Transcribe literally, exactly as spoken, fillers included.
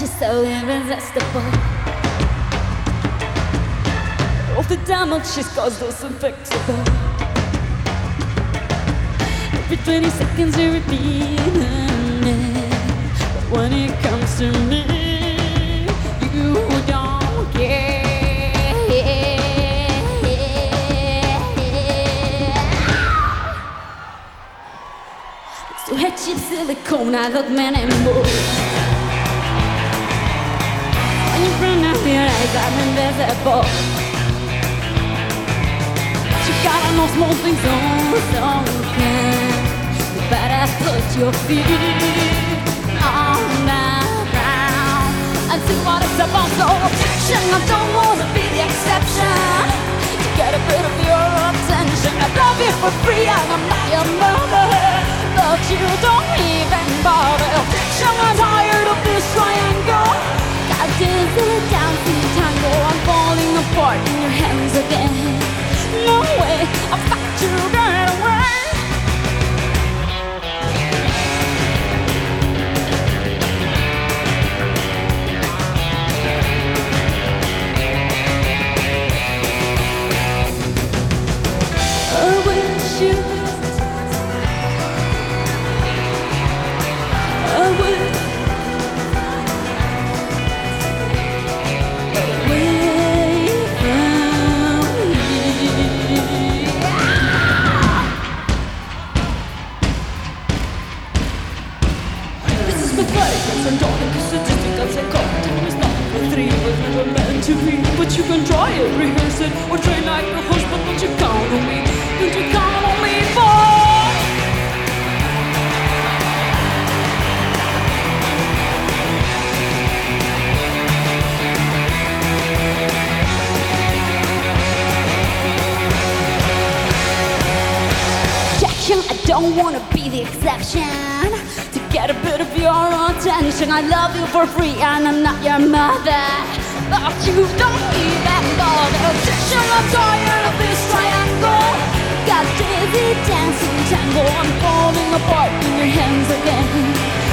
she's so irresistible. All the damage she's caused us unfixable. Every twenty seconds you're repeating it, but when it comes to me, you don't care. So hit cheap silicone, I look man and more. When you run out your eyes, I'm invisible. You gotta know small things don't care. You better put your feet on the ground and see what it's about. So attention, I don't wanna be the exception. To get a bit of your attention, I love you for free and I'm not your mother, but you don't even bother. Attention, I'm tired of this triangle. Got dizzy, dancing tango. I'm falling apart in your hands again. No way, I've got to get away. I wish you, I wish away from me. This is the fragrance and darling statistic and psychotic. It's not for three, was never meant to be. But you can try it, rehearse it, or train like a horse. But don't you count on me? Don't you count on me for? I don't wanna be the exception. To get a bit of your attention, I love you for free and I'm not your mother, but you don't even bother. Attention, I'm tired of this triangle. Got dizzy dancing tango. I'm falling apart in your hands again.